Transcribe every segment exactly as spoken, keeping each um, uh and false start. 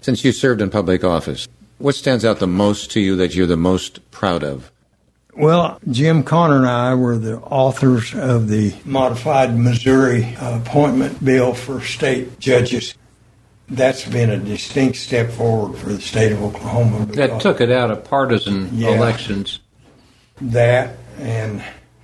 Since you served in public office, what stands out the most to you that you're the most proud of? Well, Jim Conner and I were the authors of the modified Missouri appointment bill for state judges. That's been a distinct step forward for the state of Oklahoma. That took it out of partisan yeah, elections. That, and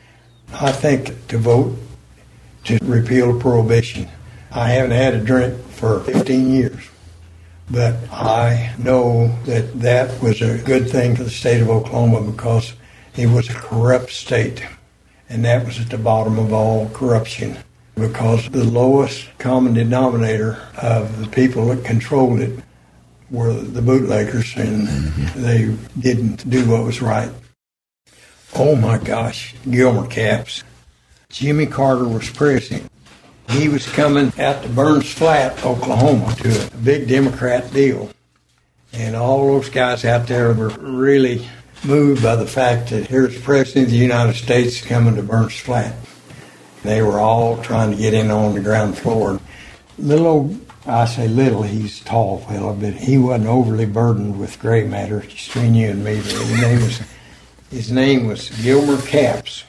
I think to vote to repeal prohibition. I haven't had a drink for fifteen years, but I know that that was a good thing for the state of Oklahoma because it was a corrupt state, and that was at the bottom of all corruption because the lowest common denominator of the people that controlled it were the bootleggers, and they didn't do what was right. Oh, my gosh, Gilmer Capps. Jimmy Carter was president. He was coming out to Burns Flat, Oklahoma, to a big Democrat deal. And all those guys out there were really moved by the fact that here's the President of the United States coming to Burns Flat. They were all trying to get in on the ground floor. Little old, I say little, he's a tall fellow, but he wasn't overly burdened with gray matter between you and me. But his name was, his name was Gilmer Capps.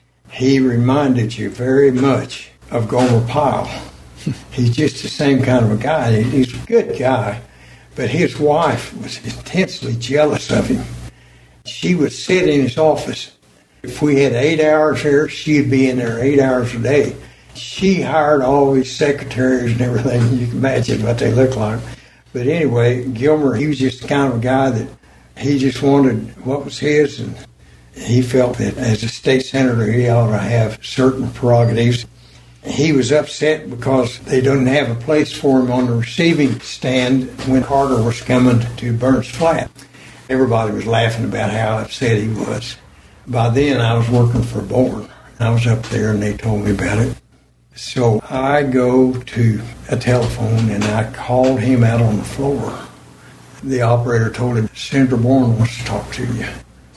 He reminded you very much of Gomer Pyle. He's just the same kind of a guy. He's a good guy, but his wife was intensely jealous of him. She would sit in his office. If we had eight hours here, she'd be in there eight hours a day. She hired all his secretaries and everything. You can imagine what they look like. But anyway, Gilmer, he was just the kind of a guy that he just wanted what was his, and he felt that as a state senator, he ought to have certain prerogatives. He was upset because they didn't have a place for him on the receiving stand when Carter was coming to Burns Flat. Everybody was laughing about how upset he was. By then, I was working for Bourne. I was up there, and they told me about it. So I go to a telephone, and I called him out on the floor. The operator told him, Senator Bourne wants to talk to you.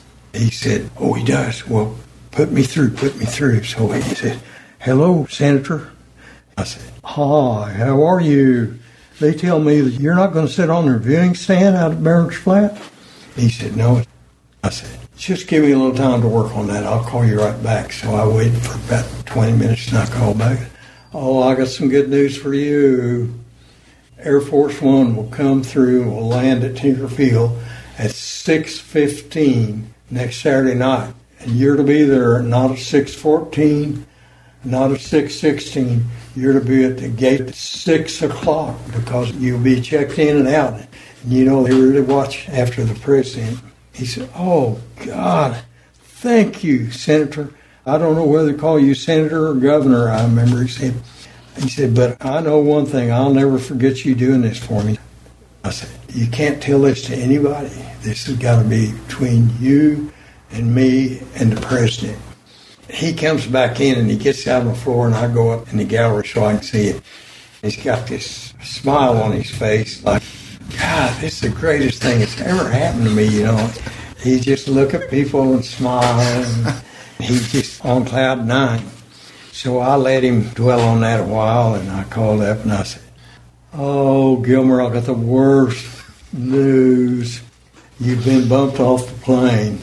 He said, oh, he does. Well, put me through, put me through. So he said, hello, Senator. I said, hi, how are you? They tell me that you're not going to sit on their viewing stand out at Burns Flat. He said, no. I said, just give me a little time to work on that. I'll call you right back. So I waited for about twenty minutes, and I called back. Oh, I got some good news for you. Air Force One will come through and will land at Tinker Field at six fifteen next Saturday night. And you're to be there not at six fourteen, not at six sixteen. You're to be at the gate at six o'clock because you'll be checked in and out. And you know, they really watch after the president. He said, oh, God, thank you, Senator. I don't know whether to call you Senator or Governor, I remember he said. He said, but I know one thing. I'll never forget you doing this for me. I said, you can't tell this to anybody. This has got to be between you and me and the president. He comes back in and he gets out on the floor, and I go up in the gallery so I can see it. He's got this smile on his face like, God, this is the greatest thing that's ever happened to me, you know. He just look at people and smile, and he's just on cloud nine. So I let him dwell on that a while, and I called up and I said, oh, Gilmer, I got the worst news. You've been bumped off the plane.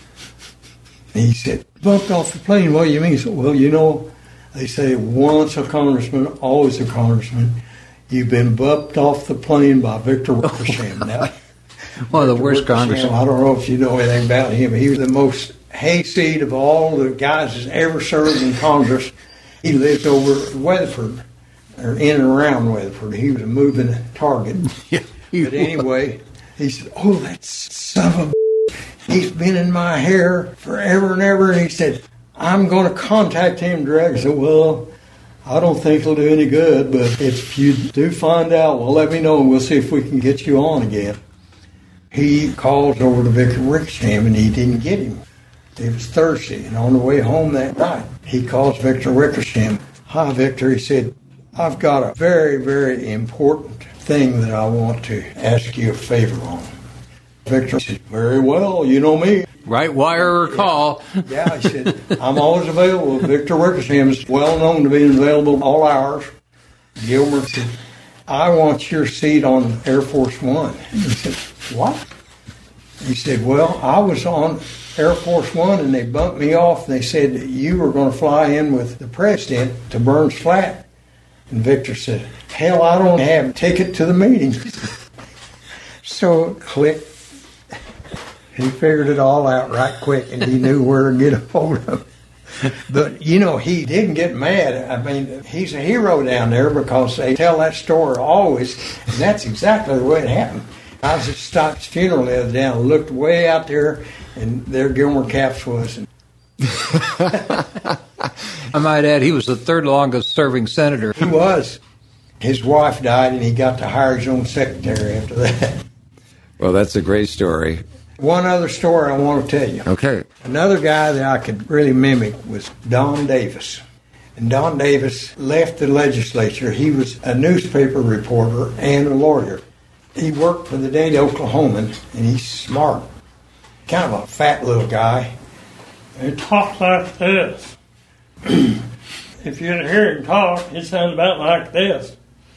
And he said, bumped off the plane? What do you mean? He said, well, you know, they say once a congressman, always a congressman. You've been bumped off the plane by Victor Wickersham. Now, one of the worst congressmen. I don't know if you know anything about him. He was the most hayseed of all the guys that's ever served in Congress. He lived over Weatherford, or in and around Weatherford. He was a moving target. Yeah, but anyway, he said, oh, that son of a... He's been in my hair forever and ever. And he said, I'm going to contact him directly. I said, well, I don't think it'll do any good, but if you do find out, well, let me know, and we'll see if we can get you on again. He called over to Victor Wickersham, and he didn't get him. It was Thursday, and on the way home that night, he calls Victor Wickersham. Hi, Victor. He said, I've got a very, very important thing that I want to ask you a favor on. Victor said, very well, you know me. Right wire or call. Yeah, yeah, he said, I'm always available. Victor Wickersham is well known to be available all hours. Gilmer said, I want your seat on Air Force One. He said, what? He said, well, I was on Air Force One and they bumped me off. They said that you were going to fly in with the president to Burns Flat. And Victor said, hell, I don't have a ticket to the meeting. So, click. He figured it all out right quick, and he knew where to get a hold of it. But, you know, he didn't get mad. I mean, he's a hero down there because they tell that story always, and that's exactly the way it happened. I was at Stock's funeral the other day, and I looked way out there, and there Gilmer Capps was. I might add, he was the third longest serving senator. He was. His wife died, and he got to hire his own secretary after that. Well, that's a great story. One other story I want to tell you. Okay. Another guy that I could really mimic was Don Davis. And Don Davis left the legislature. He was a newspaper reporter and a lawyer. He worked for the Daily Oklahoman, and he's smart. Kind of a fat little guy. He talks like this. If you hear him talk, it sounds about like this.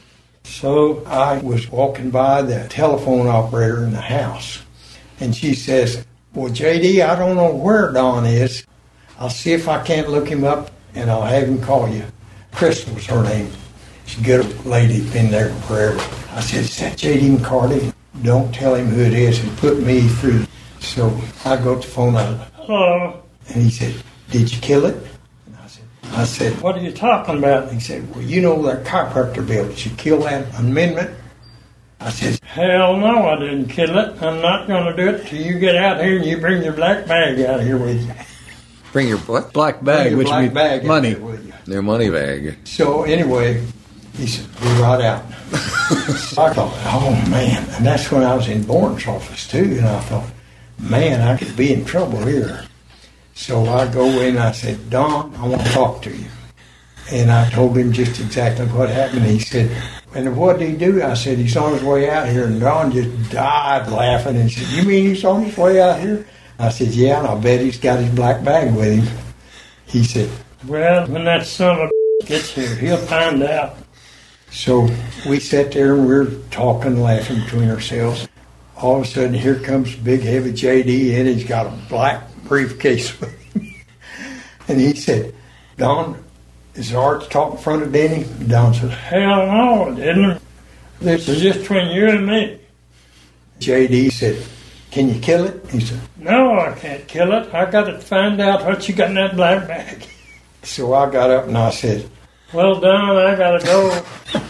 So I was walking by the telephone operator in the house, and she says, well, J D, I don't know where Don is. I'll see if I can't look him up, and I'll have him call you. Crystal was her name. She's a good lady, been there forever. I said, is that J D McCarty? Don't tell him who it is, and put me through. So I go to the phone, Hello. And he said, did you kill it? And I said, I said, what are you talking about? And he said, well, you know that chiropractor bill. Did you kill that amendment? I said, hell no, I didn't kill it. I'm not going to do it till you get out here and you bring your black bag out here with you. Bring your what? Black bag, Bring your which black means bag out money. here with you. Their money bag. So anyway, he said, be right out. So I thought, oh man. And that's when I was in Bourne's office too. And I thought, man, I could be in trouble here. So I go in and I said, Don, I want to talk to you. And I told him just exactly what happened. He said, and what did he do? I said, he's on his way out here. And Don just died laughing and said, you mean he's on his way out here? I said, yeah, and I'll bet he's got his black bag with him. He said, well, when that son of a gets here, he'll find out. So we sat there and we were talking, laughing between ourselves. All of a sudden, here comes big, heavy J D, and he's got a black briefcase with him. And he said, Don, is it all right to talk in front of Denny? And Don said, hell no, it didn't. This is just between you and me. J D said, can you kill it? He said, no, I can't kill it. I got to find out what you got in that black bag. So I got up and I said, well, Don, I got to go.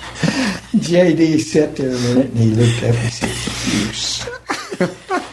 J D sat there a minute and he looked up and said, you son.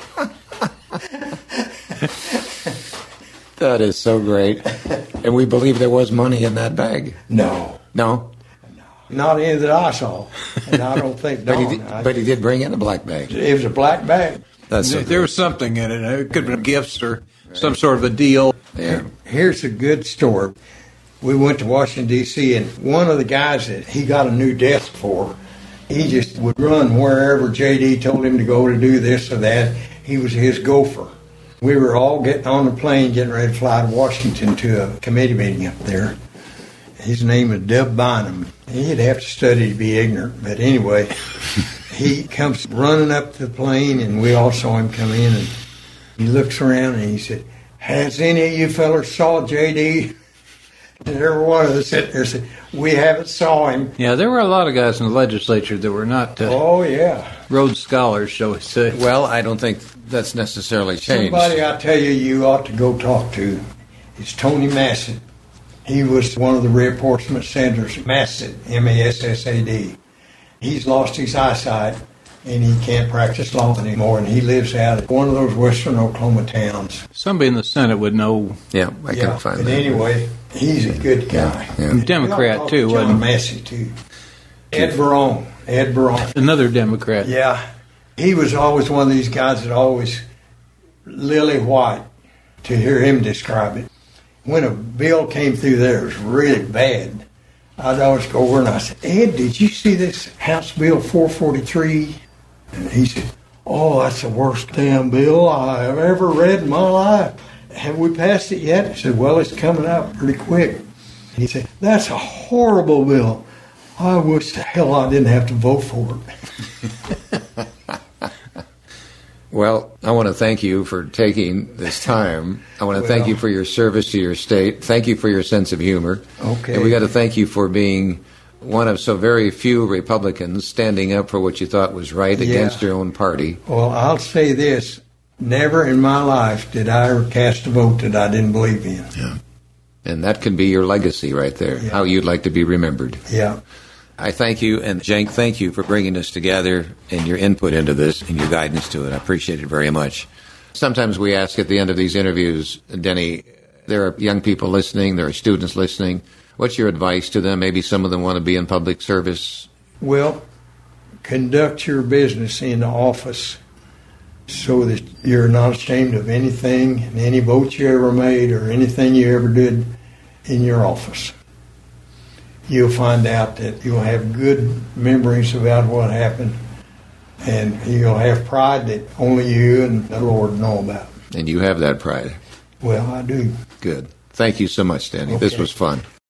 That is so great. And we believe there was money in that bag. No. No? Not any that I saw. And I don't think But Don. he, did, I- but he did bring in a black bag. It was a black bag. That's so There, there great. was something in it. It could have been gifts or some sort of a deal. Yeah. Here's a good story. We went to Washington, D C, and one of the guys that he got a new desk for, he just would run wherever J D told him to go to do this or that. He was his gopher. We were all getting on the plane, getting ready to fly to Washington to a committee meeting up there. His name is Deb Bynum. He'd have to study to be ignorant, but anyway, he comes running up to the plane, and we all saw him come in, and he looks around, and he said, has any of you fellas saw J D? And every one of us sat there and said, we haven't saw him. Yeah, there were a lot of guys in the legislature that were not uh, Oh, yeah. Rhodes Scholars, shall we say. Well, I don't think that's necessarily changed. Somebody I tell you you ought to go talk to is Tony Massett. He was one of the reinforcement senators, Massett, M A S S A D. He's lost his eyesight, and he can't practice law anymore, and he lives out in one of those western Oklahoma towns. Somebody in the Senate would know. Yeah, I yeah, can find but that. anyway, he's a good guy. Yeah. And Democrat, we ought to talk too, to wasn't John he? Massey, too. Ed Barone. Ed Barone. Another Democrat. Yeah. He was always one of these guys that always lily white, to hear him describe it. When a bill came through there, it was really bad. I'd always go over and I said, Ed, did you see this House Bill four forty-three? And he said, oh, that's the worst damn bill I have ever read in my life. Have we passed it yet? I said, well, it's coming up pretty quick. He said, that's a horrible bill. I wish the hell I didn't have to vote for it. Well, I want to thank you for taking this time. I want to Well, thank you for your service to your state. Thank you for your sense of humor. Okay. And we got to thank you for being one of so very few Republicans standing up for what you thought was right Yeah. against your own party. Well, I'll say this. Never in my life did I ever cast a vote that I didn't believe in. Yeah. And that can be your legacy right there, Yeah. how you'd like to be remembered. Yeah. I thank you, and Cenk, thank you for bringing us together and your input into this and your guidance to it. I appreciate it very much. Sometimes we ask at the end of these interviews, Denny, there are young people listening, there are students listening. What's your advice to them? Maybe some of them want to be in public service. Well, conduct your business in the office so that you're not ashamed of anything and any vote you ever made or anything you ever did in your office. You'll find out that you'll have good memories about what happened, and you'll have pride that only you and the Lord know about. And you have that pride. Well, I do. Good. Thank you so much, Denny. This Okay. was fun.